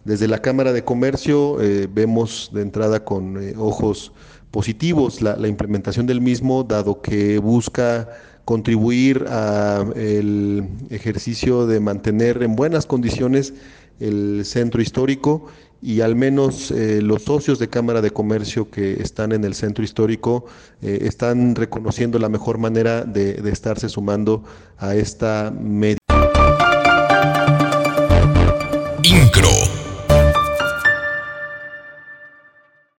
Desde la Cámara de Comercio vemos de entrada con ojos positivos la implementación del mismo, dado que busca contribuir a el ejercicio de mantener en buenas condiciones el centro histórico y al menos los socios de Cámara de Comercio que están en el centro histórico están reconociendo la mejor manera de estarse sumando a esta medida. Incro.